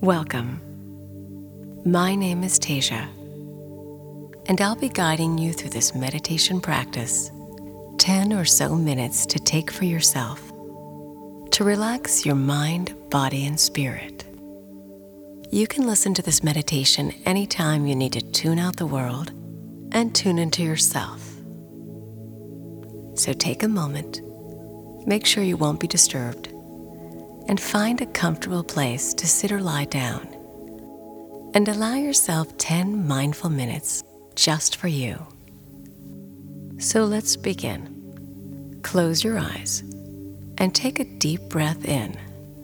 Welcome. My name is Tasia, and I'll be guiding you through this meditation practice, 10 or so minutes to take for yourself, to relax your mind, body, and spirit. You can listen to this meditation anytime you need to tune out the world and tune into yourself. So take a moment, make sure you won't be disturbed, and find a comfortable place to sit or lie down. And allow yourself 10 mindful minutes just for you. So let's begin. Close your eyes and take a deep breath in,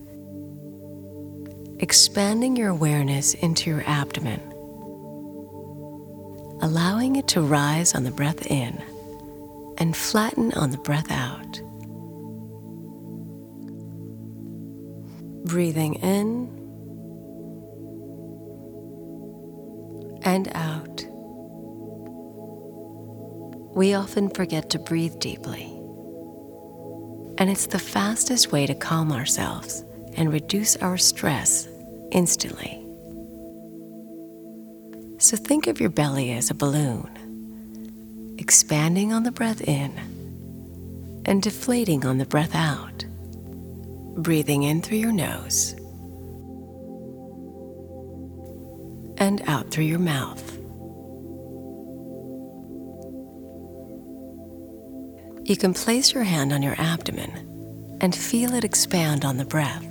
expanding your awareness into your abdomen, allowing it to rise on the breath in and flatten on the breath out. Breathing in and out. We often forget to breathe deeply, and it's the fastest way to calm ourselves and reduce our stress instantly. So think of your belly as a balloon, expanding on the breath in and deflating on the breath out. Breathing in through your nose and out through your mouth. You can place your hand on your abdomen and feel it expand on the breath.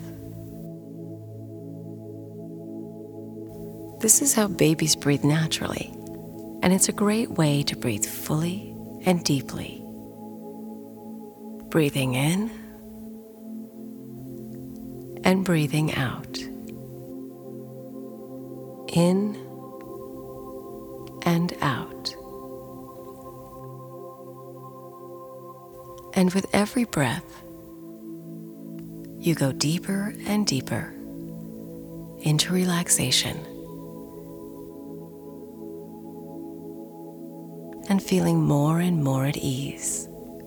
This is how babies breathe naturally, and it's a great way to breathe fully and deeply. Breathing in and breathing out. In and out. And with every breath, you go deeper and deeper into relaxation and feeling more and more at ease.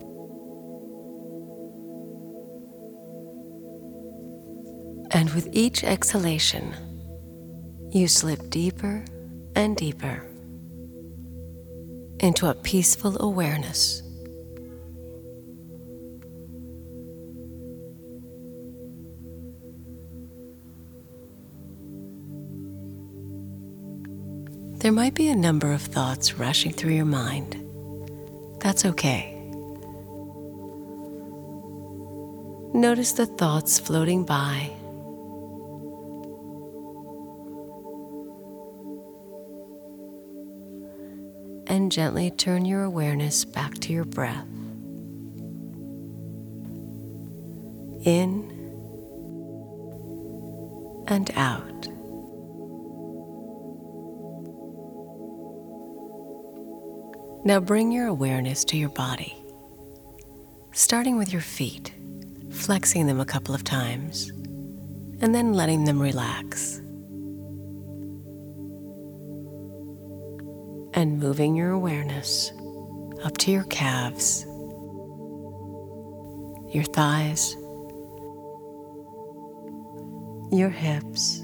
And with each exhalation, you slip deeper and deeper into a peaceful awareness. There might be a number of thoughts rushing through your mind. That's okay. Notice the thoughts floating by, and gently turn your awareness back to your breath. In and out. Now bring your awareness to your body, starting with your feet, flexing them a couple of times, and then letting them relax. And moving your awareness up to your calves, your thighs, your hips,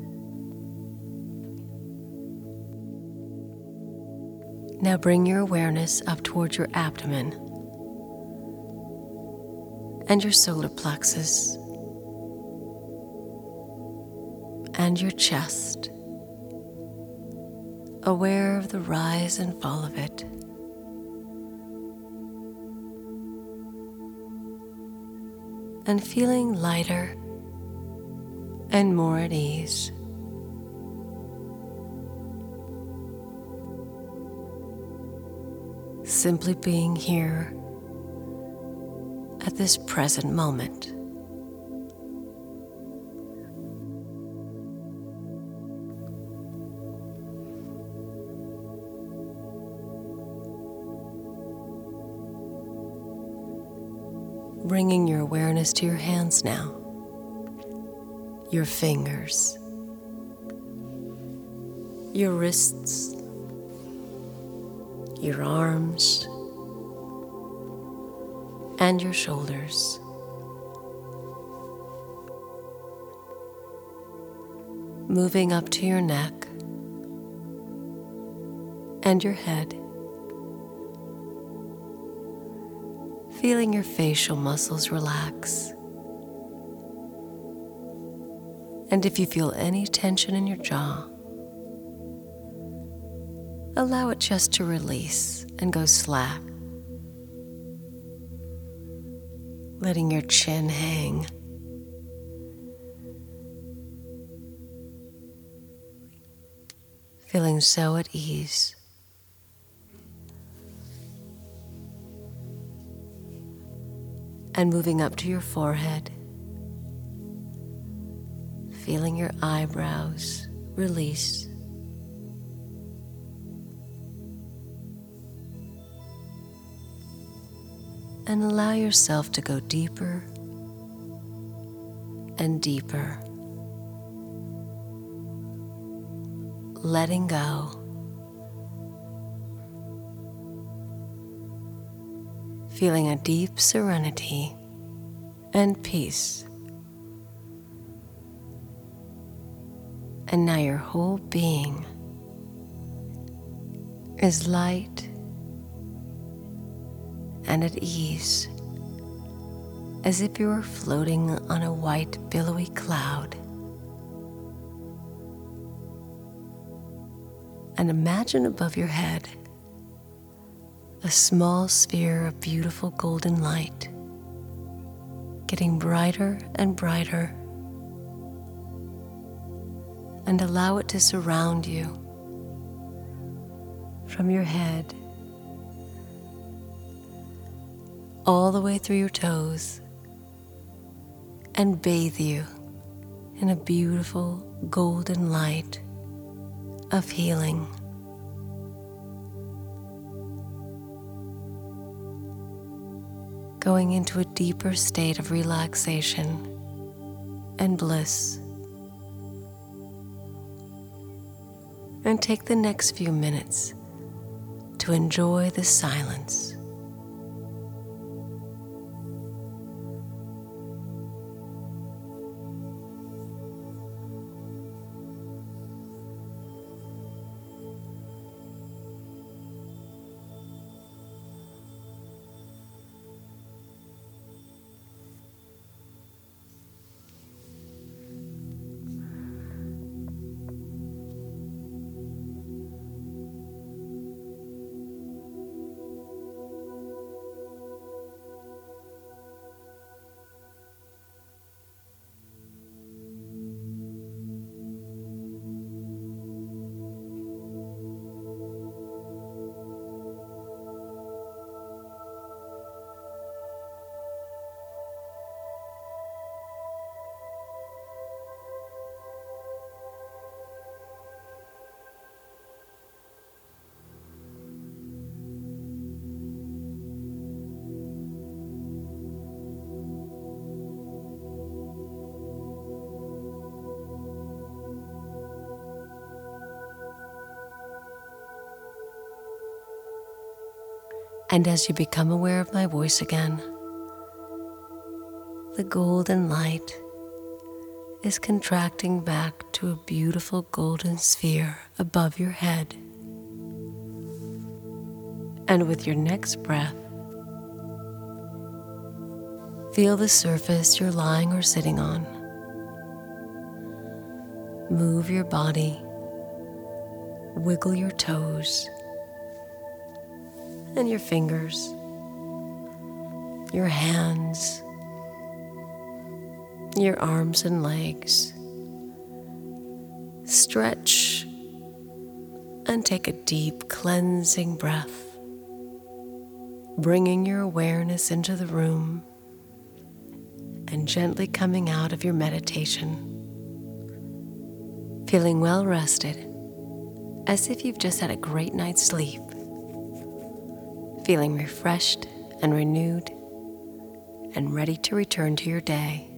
now bring your awareness up towards your abdomen and your solar plexus and your chest, aware of the rise and fall of it. And feeling lighter and more at ease. Simply being here at this present moment. Bringing your awareness to your hands now, your fingers, your wrists, your arms, and your shoulders. moving up to your neck and your head, feeling your facial muscles relax. And if you feel any tension in your jaw, allow it just to release and go slack, letting your chin hang. Feeling so at ease. And moving up to your forehead, feeling your eyebrows release. And allow yourself to go deeper and deeper, letting go, feeling a deep serenity and peace. And now your whole being is light and at ease, as if you were floating on a white, billowy cloud. And imagine above your head a small sphere of beautiful golden light, getting brighter and brighter, and allow it to surround you from your head all the way through your toes and bathe you in a beautiful golden light of healing. Going into a deeper state of relaxation and bliss. And take the next few minutes to enjoy the silence. And as you become aware of my voice again, the golden light is contracting back to a beautiful golden sphere above your head. And with your next breath, feel the surface you're lying or sitting on. Move your body, wiggle your toes and your fingers, your hands, your arms and legs. Stretch and take a deep cleansing breath, bringing your awareness into the room and gently coming out of your meditation, feeling well rested, as if you've just had a great night's sleep, feeling refreshed and renewed and ready to return to your day.